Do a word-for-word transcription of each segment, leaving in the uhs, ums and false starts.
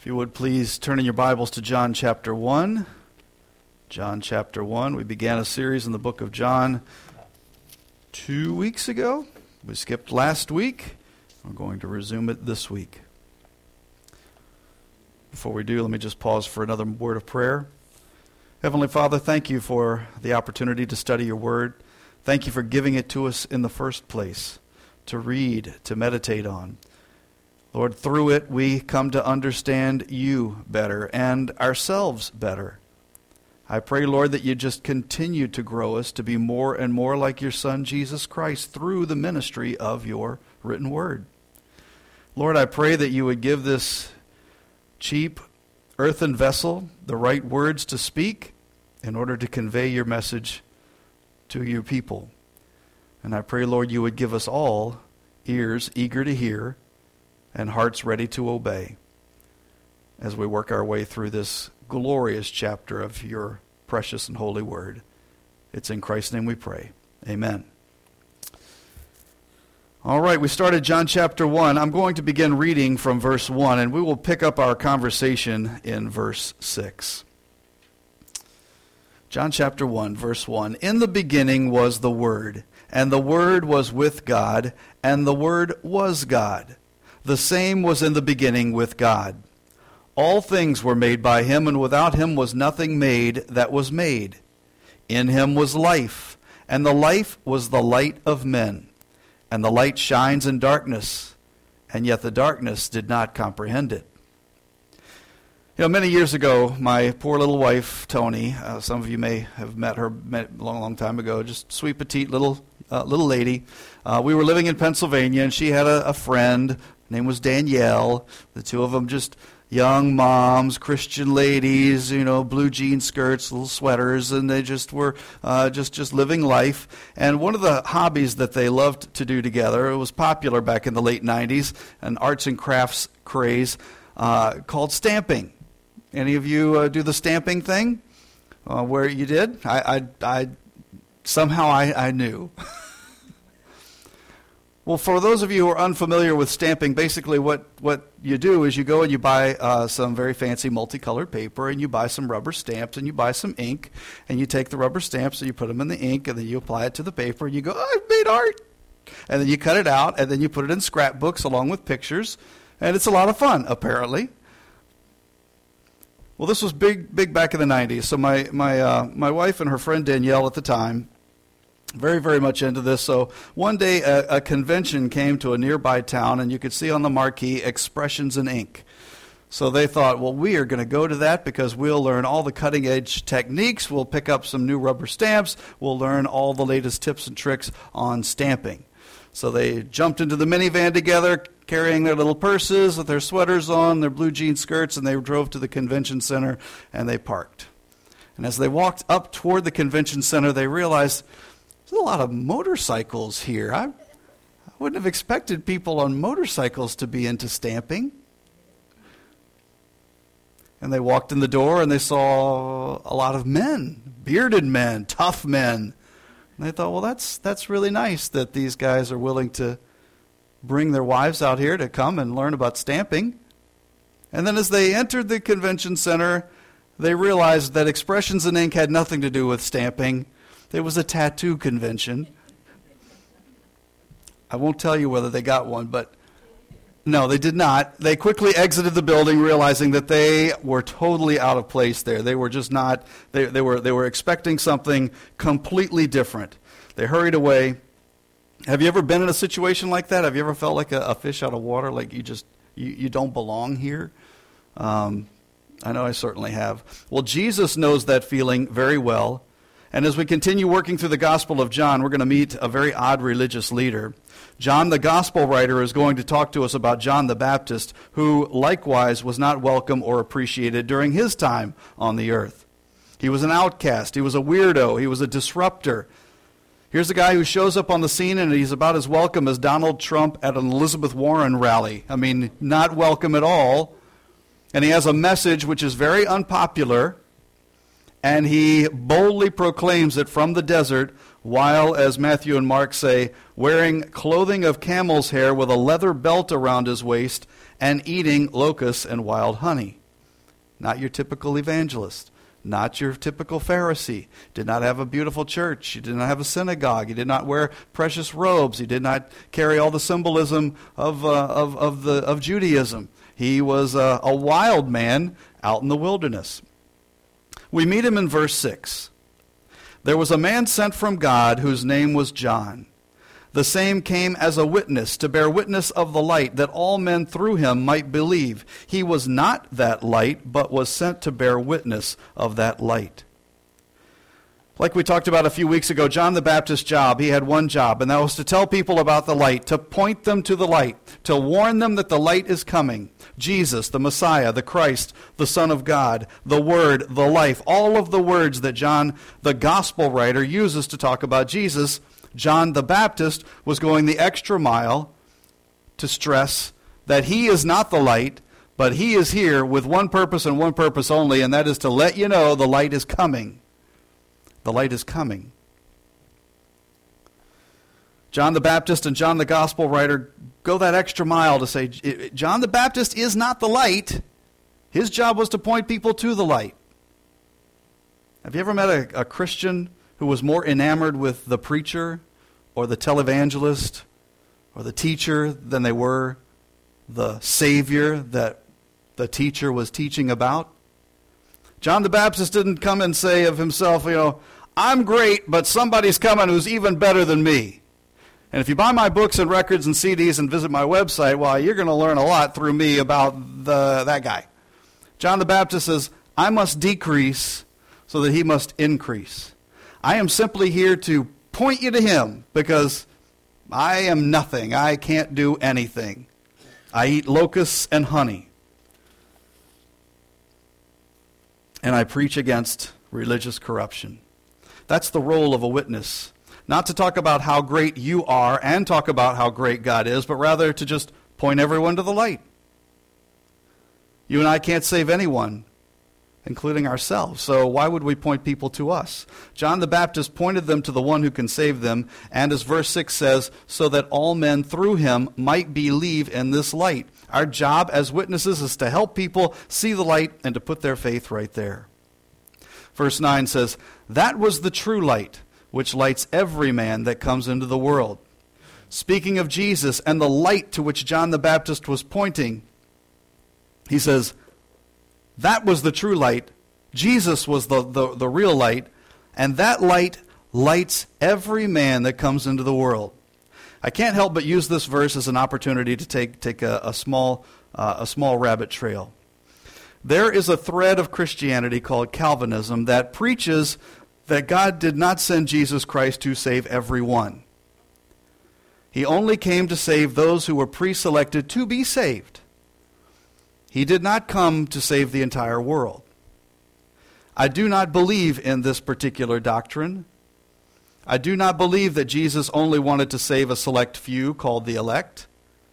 If you would please turn in your Bibles to John chapter one. John chapter one. We began a series in the book of John two weeks ago. We skipped last week. We're going to resume it this week. Before we do, let me just pause for another word of prayer. Heavenly Father, thank you for the opportunity to study your word. Thank you for giving it to us in the first place, to read, to meditate on. Lord, through it we come to understand you better and ourselves better. I pray, Lord, that you just continue to grow us to be more and more like your Son, Jesus Christ, through the ministry of your written word. Lord, I pray that you would give this cheap earthen vessel the right words to speak in order to convey your message to your people. And I pray, Lord, you would give us all ears eager to hear and hearts ready to obey as we work our way through this glorious chapter of your precious and holy word. It's in Christ's name we pray. Amen. All right, we started John chapter one. I'm going to begin reading from verse one, and we will pick up our conversation in verse six. John chapter one, verse one. In the beginning was the Word, and the Word was with God, and the Word was God. The same was in the beginning with God. All things were made by him, and without him was nothing made that was made. In him was life, and the life was the light of men. And the light shines in darkness, and yet the darkness did not comprehend it. You know, many years ago, my poor little wife, Tony, uh, some of you may have met her met a long, long time ago, just sweet, petite little uh, little lady. Uh, we were living in Pennsylvania, and she had a, a friend. Her name was Danielle. The two of them just young moms, Christian ladies, you know, blue jean skirts, little sweaters, and they just were uh, just, just living life. And one of the hobbies that they loved to do together, it was popular back in the late nineties, an arts and crafts craze uh, called stamping. Any of you uh, do the stamping thing? Uh, where you did? I, I, I somehow I, I knew. Well, for those of you who are unfamiliar with stamping, basically what, what you do is you go and you buy uh, some very fancy multicolored paper, and you buy some rubber stamps, and you buy some ink, and you take the rubber stamps and you put them in the ink, and then you apply it to the paper, and you go, oh, I've made art! And then you cut it out, and then you put it in scrapbooks along with pictures, and it's a lot of fun, apparently. Well, this was big, big back in the nineties. So my my uh, my wife and her friend Danielle at the time, very, very much into this. So one day a, a convention came to a nearby town, and you could see on the marquee, Expressions in Ink. So they thought, well, we are going to go to that because we'll learn all the cutting-edge techniques. We'll pick up some new rubber stamps. We'll learn all the latest tips and tricks on stamping. So they jumped into the minivan together, carrying their little purses with their sweaters on, their blue jean skirts, and they drove to the convention center, and they parked. And as they walked up toward the convention center, they realized there's a lot of motorcycles here. I, I wouldn't have expected people on motorcycles to be into stamping. And they walked in the door, and they saw a lot of men, bearded men, tough men. And they thought, well, that's that's really nice that these guys are willing to bring their wives out here to come and learn about stamping. And then as they entered the convention center, they realized that Expressions in Ink had nothing to do with stamping. It was a tattoo convention. I won't tell you whether they got one, but no, they did not. They quickly exited the building, realizing that they were totally out of place there. They were just not, they, they were they were expecting something completely different. They hurried away. Have you ever been in a situation like that? Have you ever felt like a, a fish out of water, like you just, you, you don't belong here? Um, I know I certainly have. Well, Jesus knows that feeling very well. And as we continue working through the Gospel of John, we're going to meet a very odd religious leader. John, the Gospel writer, is going to talk to us about John the Baptist, who likewise was not welcome or appreciated during his time on the earth. He was an outcast. He was a weirdo. He was a disruptor. Here's a guy who shows up on the scene, and he's about as welcome as Donald Trump at an Elizabeth Warren rally. I mean, not welcome at all. And he has a message which is very unpopular, and he boldly proclaims it from the desert while, as Matthew and Mark say, wearing clothing of camel's hair with a leather belt around his waist and eating locusts and wild honey. Not your typical evangelist. Not your typical Pharisee. Did not have a beautiful church. He did not have a synagogue. He did not wear precious robes. He did not carry all the symbolism of uh, of of the of Judaism. He was a, a wild man out in the wilderness. We meet him in verse six. There was a man sent from God whose name was John. The same came as a witness to bear witness of the light, that all men through him might believe. He was not that light, but was sent to bear witness of that light. Like we talked about a few weeks ago, John the Baptist's job, he had one job, and that was to tell people about the light, to point them to the light, to warn them that the light is coming. Jesus, the Messiah, the Christ, the Son of God, the Word, the life, all of the words that John, the gospel writer, uses to talk about Jesus. John the Baptist was going the extra mile to stress that he is not the light, but he is here with one purpose and one purpose only, and that is to let you know the light is coming. The light is coming. John the Baptist and John the gospel writer go that extra mile to say, John the Baptist is not the light. His job was to point people to the light. Have you ever met a, a Christian who was more enamored with the preacher or the televangelist or the teacher than they were the Savior that the teacher was teaching about? John the Baptist didn't come and say of himself, you know, I'm great, but somebody's coming who's even better than me. And if you buy my books and records and C Ds and visit my website, well, you're going to learn a lot through me about the that guy. John the Baptist says, I must decrease so that he must increase. I am simply here to point you to him because I am nothing. I can't do anything. I eat locusts and honey. And I preach against religious corruption. That's the role of a witness. Not to talk about how great you are and talk about how great God is, but rather to just point everyone to the light. You and I can't save anyone, including ourselves. So why would we point people to us? John the Baptist pointed them to the one who can save them, and as verse six says, so that all men through him might believe in this light. Our job as witnesses is to help people see the light and to put their faith right there. Verse nine says, that was the true light, which lights every man that comes into the world. Speaking of Jesus and the light to which John the Baptist was pointing, he says, that was the true light. Jesus was the, the, the real light, and that light lights every man that comes into the world. I can't help but use this verse as an opportunity to take take a, a small uh, a small rabbit trail. There is a thread of Christianity called Calvinism that preaches that God did not send Jesus Christ to save everyone. He only came to save those who were pre-selected to be saved. He did not come to save the entire world. I do not believe in this particular doctrine. I do not believe that Jesus only wanted to save a select few called the elect.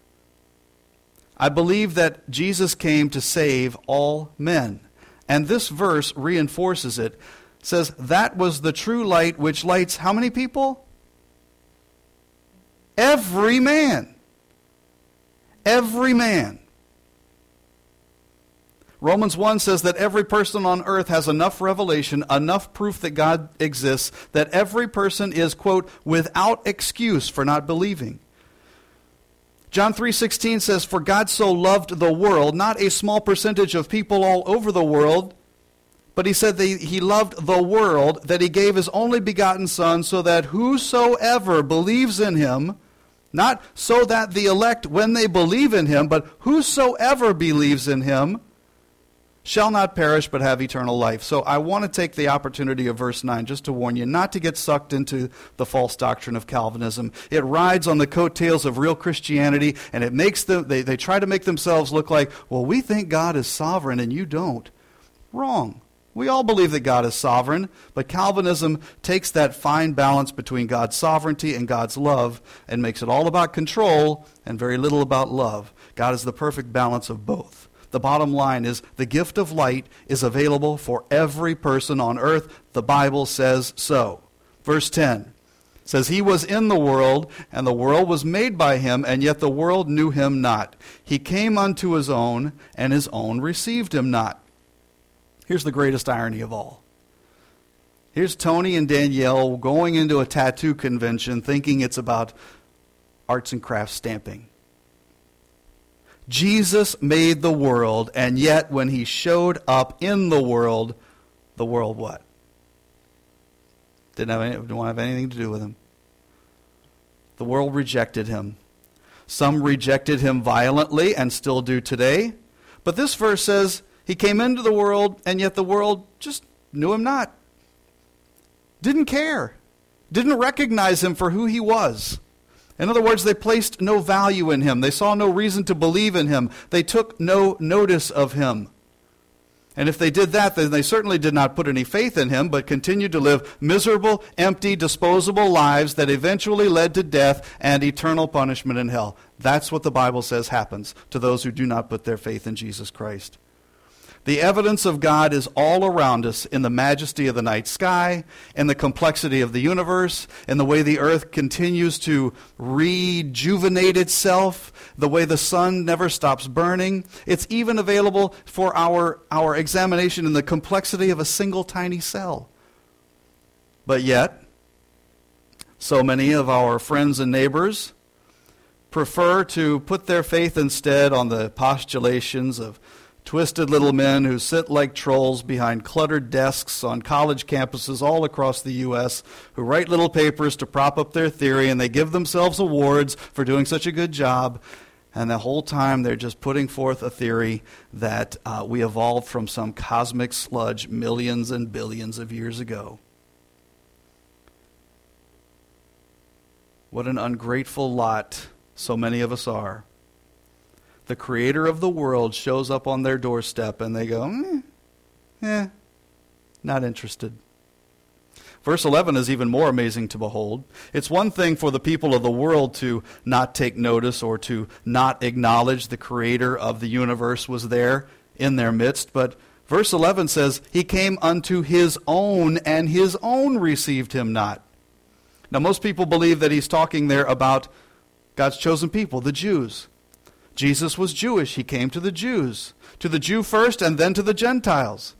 I believe that Jesus came to save all men. And this verse reinforces it. It says, that was the true light which lights how many people? Every man. Every man. Romans one says that every person on earth has enough revelation, enough proof that God exists, that every person is, quote, without excuse for not believing. John three sixteen says, for God so loved the world, not a small percentage of people all over the world, but he said that he loved the world, that he gave his only begotten Son, so that whosoever believes in him, not so that the elect, when they believe in him, but whosoever believes in him, shall not perish but have eternal life. So I want to take the opportunity of verse nine just to warn you not to get sucked into the false doctrine of Calvinism. It rides on the coattails of real Christianity, and it makes them, they, they try to make themselves look like, well, we think God is sovereign and you don't. Wrong. We all believe that God is sovereign, but Calvinism takes that fine balance between God's sovereignty and God's love and makes it all about control and very little about love. God is the perfect balance of both. The bottom line is the gift of light is available for every person on earth. The Bible says so. Verse ten, It says, he was in the world, and the world was made by him, and yet the world knew him not. He came unto his own, and his own received him not. Here's the greatest irony of all. Here's Tony and Danielle going into a tattoo convention thinking it's about arts and crafts stamping. Jesus made the world, and yet when he showed up in the world, the world what? Didn't have any, didn't want to have anything to do with him. The world rejected him. Some rejected him violently and still do today. But this verse says he came into the world, and yet the world just knew him not. Didn't care. Didn't recognize him for who he was. In other words, they placed no value in him. They saw no reason to believe in him. They took no notice of him. And if they did that, then they certainly did not put any faith in him, but continued to live miserable, empty, disposable lives that eventually led to death and eternal punishment in hell. That's what the Bible says happens to those who do not put their faith in Jesus Christ. The evidence of God is all around us in the majesty of the night sky, in the complexity of the universe, in the way the earth continues to rejuvenate itself, the way the sun never stops burning. It's even available for our, our examination in the complexity of a single tiny cell. But yet, so many of our friends and neighbors prefer to put their faith instead on the postulations of twisted little men who sit like trolls behind cluttered desks on college campuses all across the U S, who write little papers to prop up their theory, and they give themselves awards for doing such a good job. And the whole time they're just putting forth a theory that uh, we evolved from some cosmic sludge millions and billions of years ago. What an ungrateful lot so many of us are. The creator of the world shows up on their doorstep and they go, mm, eh, not interested. Verse eleven is even more amazing to behold. It's one thing for the people of the world to not take notice or to not acknowledge the creator of the universe was there in their midst, but verse eleven says, he came unto his own, and his own received him not. Now most people believe that he's talking there about God's chosen people, the Jews. Jesus was Jewish. He came to the Jews. To the Jew first and then to the Gentiles.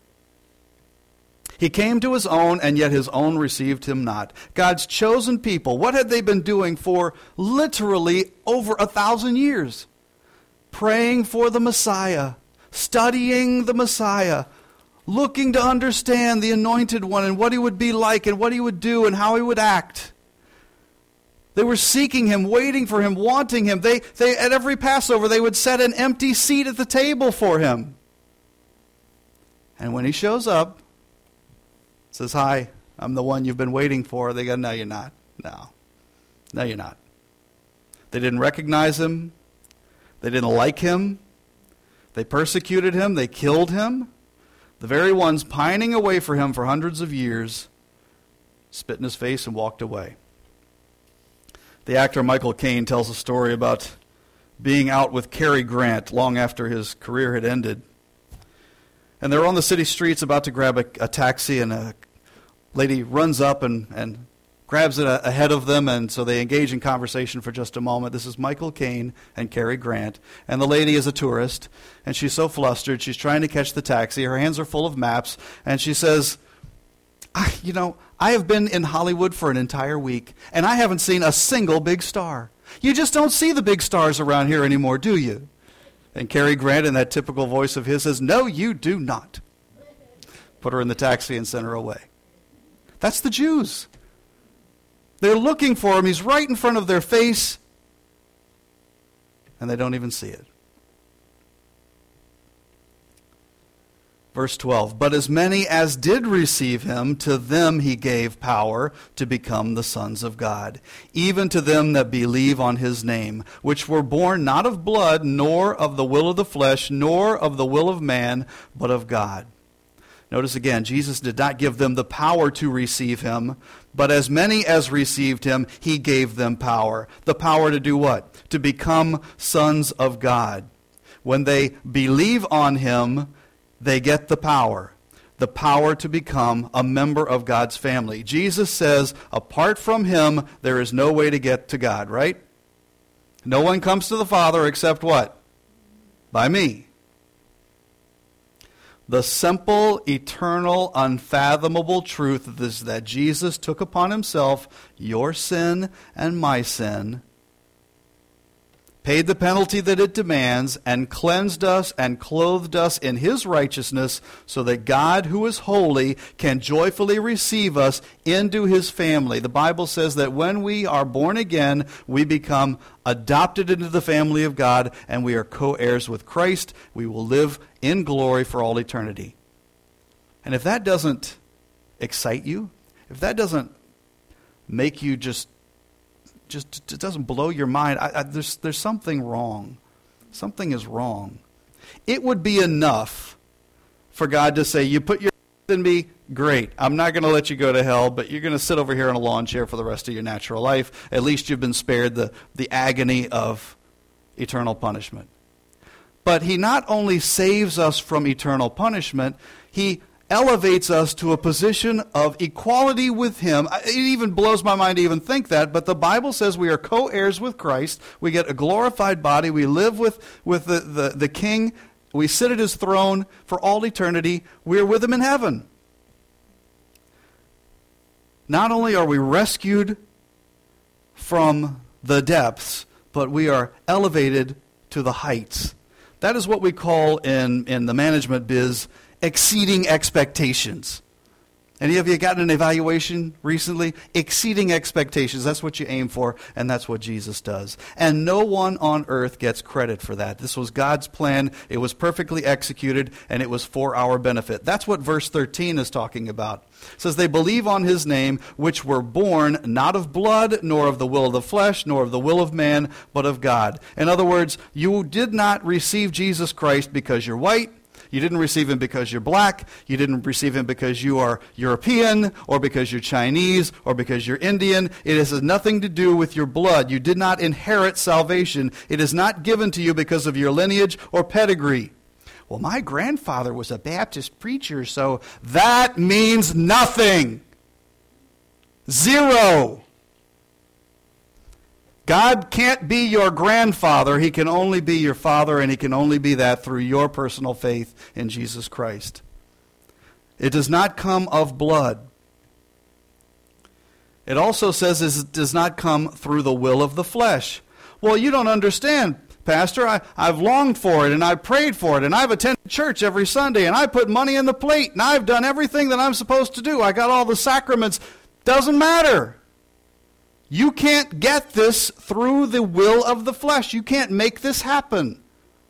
He came to his own, and yet his own received him not. God's chosen people, what had they been doing for literally over a thousand years? Praying for the Messiah, studying the Messiah, looking to understand the Anointed One and what he would be like and what he would do and how he would act. They were seeking him, waiting for him, wanting him. They, they, at every Passover, they would set an empty seat at the table for him. And when he shows up, says, hi, I'm the one you've been waiting for. They go, no, you're not. No. No, you're not. They didn't recognize him. They didn't like him. They persecuted him. They killed him. The very ones pining away for him for hundreds of years spit in his face and walked away. The actor Michael Caine tells a story about being out with Cary Grant long after his career had ended. And they're on the city streets about to grab a, a taxi, and a lady runs up and, and grabs it a, ahead of them, and so they engage in conversation for just a moment. This is Michael Caine and Cary Grant, and the lady is a tourist, and she's so flustered. She's trying to catch the taxi. Her hands are full of maps, and she says, I, you know, I have been in Hollywood for an entire week, and I haven't seen a single big star. You just don't see the big stars around here anymore, do you? And Cary Grant, in that typical voice of his, says, no, you do not. Put her in the taxi and sent her away. That's the Jews. They're looking for him. He's right in front of their face, and they don't even see it. Verse twelve, but as many as did receive him, to them he gave power to become the sons of God, even to them that believe on his name, which were born not of blood, nor of the will of the flesh, nor of the will of man, but of God. Notice again, Jesus did not give them the power to receive him, but as many as received him, he gave them power. The power to do what? To become sons of God. When they believe on him, they get the power. the power to become a member of God's family. Jesus says, apart from him, there is no way to get to God, right? No one comes to the Father except what? By me. The simple, eternal, unfathomable truth is that Jesus took upon himself your sin and my sin, paid the penalty that it demands, and cleansed us and clothed us in his righteousness so that God, who is holy, can joyfully receive us into his family. The Bible says that when we are born again, we become adopted into the family of God, and we are co-heirs with Christ. We will live in glory for all eternity. And if that doesn't excite you, if that doesn't make you just Just it doesn't blow your mind, I, I, there's, there's something wrong. Something is wrong. It would be enough for God to say, you put your faith in me, great. I'm not going to let you go to hell, but you're going to sit over here in a lawn chair for the rest of your natural life. At least you've been spared the, the agony of eternal punishment. But he not only saves us from eternal punishment, he elevates us to a position of equality with him. It even blows my mind to even think that, but the Bible says we are co-heirs with Christ. We get a glorified body. We live with, with the, the, the King. We sit at his throne for all eternity. We're with him in heaven. Not only are we rescued from the depths, but we are elevated to the heights. That is what we call in, in the management biz exceeding expectations. Any of you gotten an evaluation recently? Exceeding expectations. That's what you aim for, and that's what Jesus does. And no one on earth gets credit for that. This was God's plan. It was perfectly executed, and it was for our benefit. That's what verse thirteen is talking about. It says, they believe on his name, which were born not of blood, nor of the will of the flesh, nor of the will of man, but of God. In other words, you did not receive Jesus Christ because you're white. You didn't receive him because you're black. You didn't receive him because you are European or because you're Chinese or because you're Indian. It has nothing to do with your blood. You did not inherit salvation. It is not given to you because of your lineage or pedigree. Well, my grandfather was a Baptist preacher, so that means nothing. Zero. God can't be your grandfather. He can only be your father, and he can only be that through your personal faith in Jesus Christ. It does not come of blood. It also says it does not come through the will of the flesh. Well, you don't understand, Pastor. I, I've longed for it, and I've prayed for it, and I've attended church every Sunday, and I put money in the plate, and I've done everything that I'm supposed to do. I got all the sacraments. Doesn't matter. You can't get this through the will of the flesh. You can't make this happen.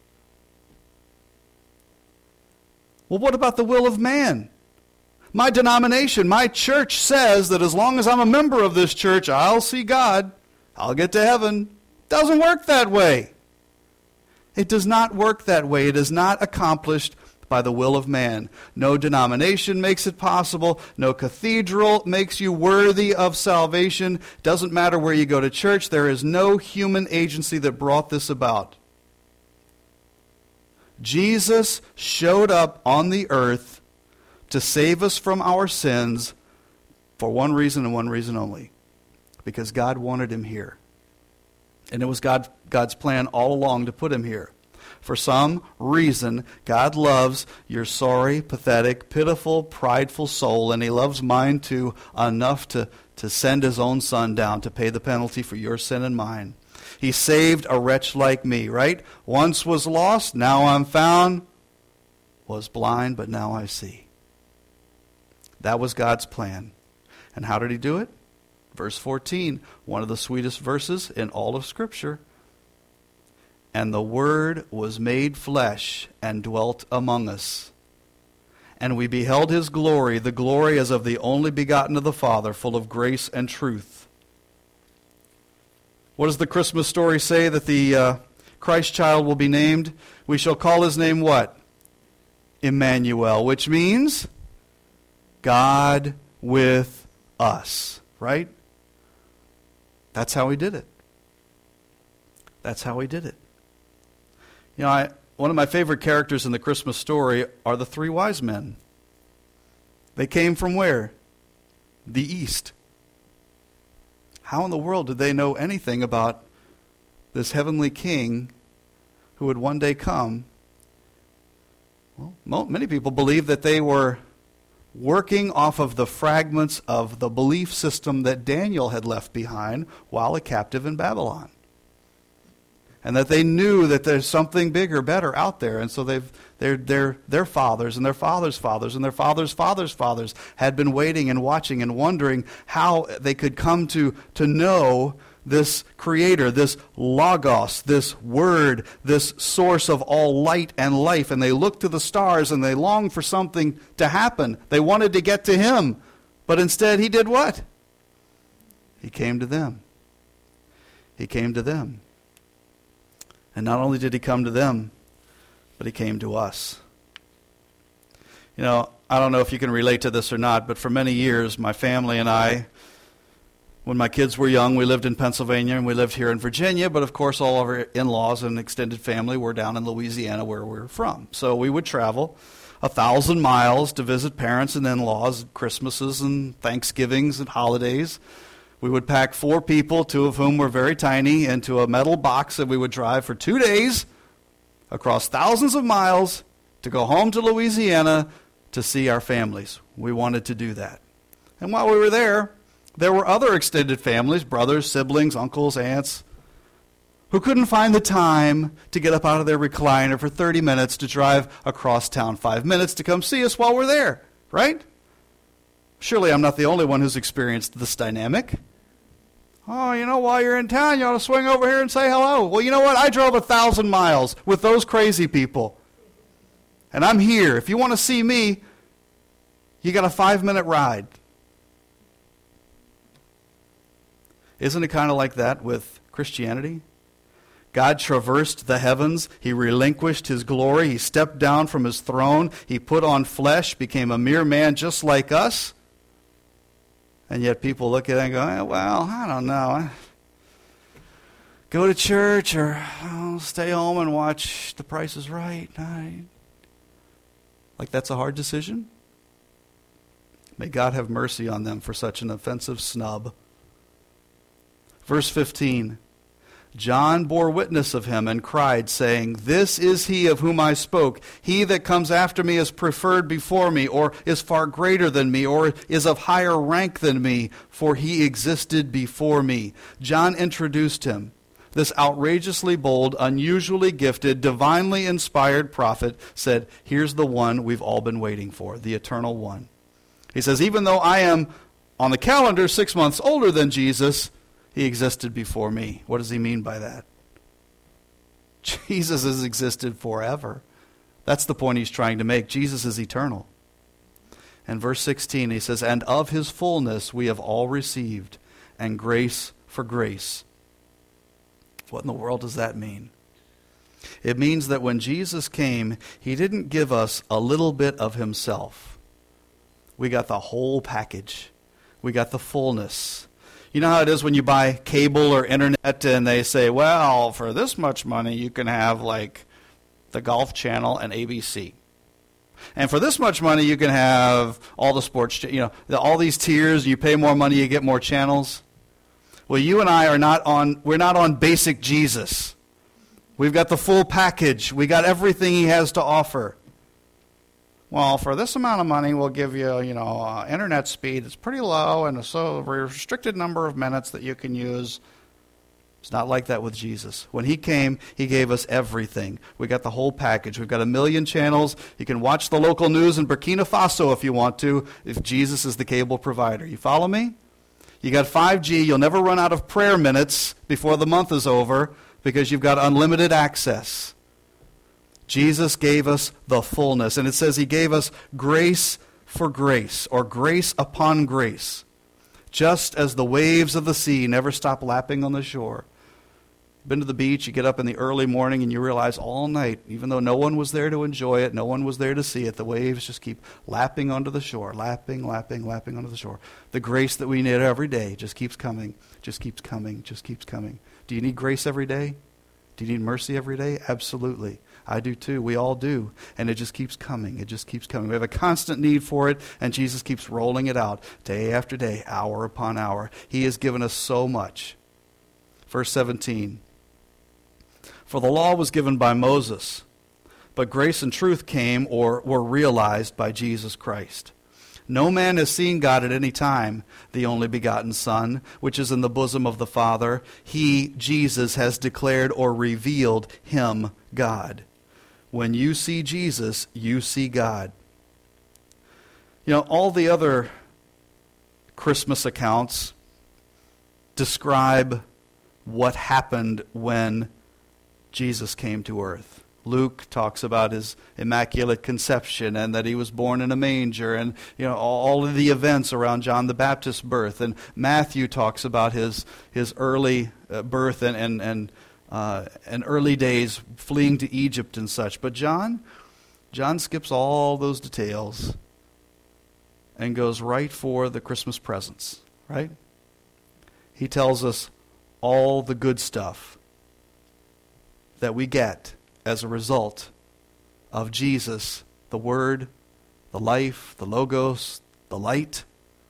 Well, what about the will of man? My denomination, my church says that as long as I'm a member of this church, I'll see God. I'll get to heaven. Doesn't work that way. It does not work that way. It is not accomplished by the will of man. No denomination makes it possible. No cathedral makes you worthy of salvation. Doesn't matter where you go to church. There is no human agency that brought this about. Jesus showed up on the earth to save us from our sins for one reason and one reason only. Because God wanted him here. And it was God, God's plan all along to put him here. For some reason, God loves your sorry, pathetic, pitiful, prideful soul, and he loves mine too, enough to, to send his own son down to pay the penalty for your sin and mine. He saved a wretch like me, right? Once was lost, now I'm found. Was blind, but now I see. That was God's plan. And how did he do it? Verse fourteen, one of the sweetest verses in all of Scripture. And the Word was made flesh and dwelt among us. And we beheld his glory, the glory as of the only begotten of the Father, full of grace and truth. What does the Christmas story say that the uh, Christ child will be named? We shall call his name what? Emmanuel, which means God with us, right? That's how he did it. That's how he did it. You know, I, one of my favorite characters in the Christmas story are the three wise men. They came from where? The east. How in the world did they know anything about this heavenly king who would one day come? Well, many people believe that they were working off of the fragments of the belief system that Daniel had left behind while a captive in Babylon. And that they knew that there's something bigger, better out there. And so they've, they're, they're, their fathers and their fathers' fathers and their fathers' fathers' fathers had been waiting and watching and wondering how they could come to, to know this creator, this logos, this word, this source of all light and life. And they looked to the stars and they longed for something to happen. They wanted to get to him. But instead he did what? He came to them. He came to them. And not only did he come to them, but he came to us. You know, I don't know if you can relate to this or not, but for many years, my family and I, when my kids were young, we lived in Pennsylvania and we lived here in Virginia, but of course all of our in-laws and extended family were down in Louisiana where we were from. So we would travel a thousand miles to visit parents and in-laws at Christmases and Thanksgivings and holidays. We would pack four people, two of whom were very tiny, into a metal box, and we would drive for two days across thousands of miles to go home to Louisiana to see our families. We wanted to do that. And while we were there, there were other extended families, brothers, siblings, uncles, aunts, who couldn't find the time to get up out of their recliner for thirty minutes to drive across town, five minutes to come see us while we're there, right? Surely I'm not the only one who's experienced this dynamic. Oh, you know, while you're in town, you ought to swing over here and say hello. Well, you know what? I drove a thousand miles with those crazy people. And I'm here. If you want to see me, you got a five-minute ride. Isn't it kind of like that with Christianity? God traversed the heavens. He relinquished his glory. He stepped down from his throne. He put on flesh, became a mere man just like us. And yet people look at it and go, eh, well, I don't know. Go to church or oh, stay home and watch The Price is Right. I... Like that's a hard decision? May God have mercy on them for such an offensive snub. Verse fifteen. John bore witness of him and cried, saying, This is he of whom I spoke. He that comes after me is preferred before me, or is far greater than me, or is of higher rank than me, for he existed before me. John introduced him. This outrageously bold, unusually gifted, divinely inspired prophet said, here's the one we've all been waiting for, the eternal one. He says, even though I am on the calendar six months older than Jesus, he existed before me. What does he mean by that? Jesus has existed forever. That's the point he's trying to make. Jesus is eternal. And verse sixteen, he says, And of his fullness we have all received, and grace for grace. What in the world does that mean? It means that when Jesus came, he didn't give us a little bit of himself. We got the whole package. We got the fullness. You know how it is when you buy cable or internet and they say, well, for this much money you can have like the Golf Channel and A B C. And for this much money you can have all the sports, you know, the, all these tiers, you pay more money, you get more channels. Well, you and I are not on, we're not on basic Jesus. We've got the full package. We got everything he has to offer. Well, for this amount of money, we'll give you, you know, uh, internet speed that's pretty low and a so restricted number of minutes that you can use. It's not like that with Jesus. When he came, he gave us everything. We got the whole package. We've got a million channels. You can watch the local news in Burkina Faso if you want to, if Jesus is the cable provider. You follow me? You got five G. You'll never run out of prayer minutes before the month is over because you've got unlimited access. Jesus gave us the fullness. And it says he gave us grace for grace, or grace upon grace. Just as the waves of the sea never stop lapping on the shore. Been to the beach, you get up in the early morning and you realize all night, even though no one was there to enjoy it, no one was there to see it, the waves just keep lapping onto the shore, lapping, lapping, lapping onto the shore. The grace that we need every day just keeps coming, just keeps coming, just keeps coming. Do you need grace every day? Do you need mercy every day? Absolutely. I do too. We all do. And it just keeps coming. It just keeps coming. We have a constant need for it, and Jesus keeps rolling it out day after day, hour upon hour. He has given us so much. Verse seventeen. For the law was given by Moses, but grace and truth came or were realized by Jesus Christ. No man has seen God at any time, the only begotten Son, which is in the bosom of the Father. He, Jesus, has declared or revealed him, God. When you see Jesus, you see God. You know, all the other Christmas accounts describe what happened when Jesus came to earth. Luke talks about his immaculate conception and that he was born in a manger, and you know all of the events around John the Baptist's birth. And Matthew talks about his his early uh, birth and and and, uh, and early days fleeing to Egypt and such. But John, John skips all those details and goes right for the Christmas presents. Right? He tells us all the good stuff that we get as a result of Jesus, the Word, the life, the Logos, the light,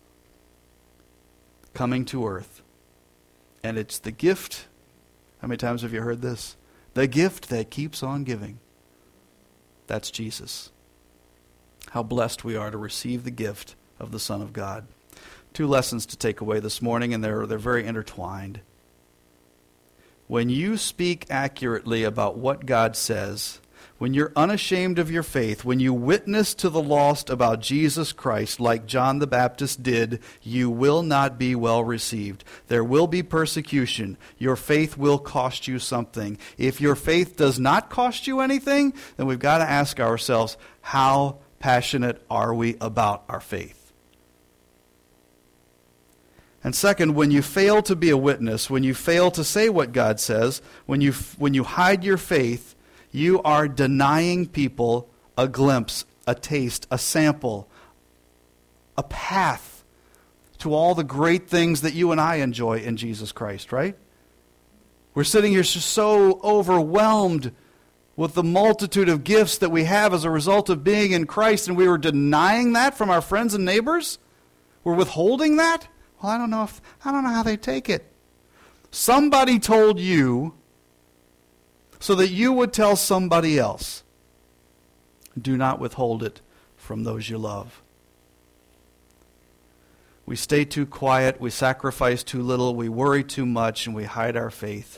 coming to earth. And it's the gift, how many times have you heard this? The gift that keeps on giving. That's Jesus. How blessed we are to receive the gift of the Son of God. Two lessons to take away this morning, and they're, they're very intertwined. When you speak accurately about what God says, when you're unashamed of your faith, when you witness to the lost about Jesus Christ like John the Baptist did, you will not be well received. There will be persecution. Your faith will cost you something. If your faith does not cost you anything, then we've got to ask ourselves, how passionate are we about our faith? And second, when you fail to be a witness, when you fail to say what God says, when you when you hide your faith, you are denying people a glimpse, a taste, a sample, a path to all the great things that you and I enjoy in Jesus Christ, right? We're sitting here just so overwhelmed with the multitude of gifts that we have as a result of being in Christ, and we were denying that from our friends and neighbors? We're withholding that? Well, I don't know if I don't know how they take it. Somebody told you so that you would tell somebody else. Do not withhold it from those you love. We stay too quiet, we sacrifice too little, we worry too much, and we hide our faith.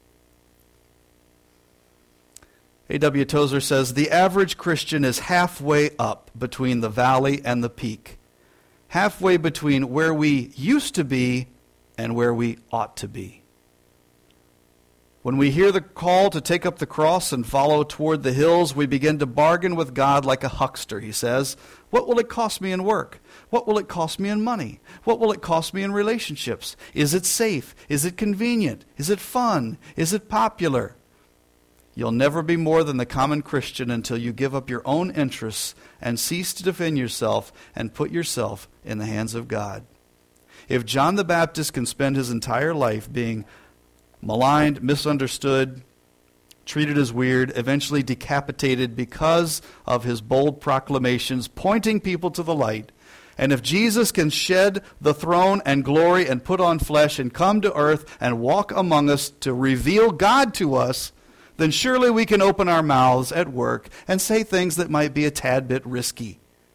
A W Tozer says, the average Christian is halfway up between the valley and the peak. Halfway between where we used to be and where we ought to be. When we hear the call to take up the cross and follow toward the hills, we begin to bargain with God like a huckster, he says. What will it cost me in work? What will it cost me in money? What will it cost me in relationships? Is it safe? Is it convenient? Is it fun? Is it popular? You'll never be more than the common Christian until you give up your own interests and cease to defend yourself and put yourself in the hands of God. If John the Baptist can spend his entire life being maligned, misunderstood, treated as weird, eventually decapitated because of his bold proclamations pointing people to the light, and if Jesus can shed the throne and glory and put on flesh and come to earth and walk among us to reveal God to us, then surely we can open our mouths at work and say things that might be a tad bit risky.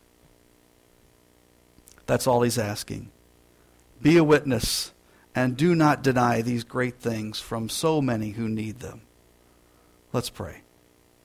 That's all he's asking. Be a witness and do not deny these great things from so many who need them. Let's pray.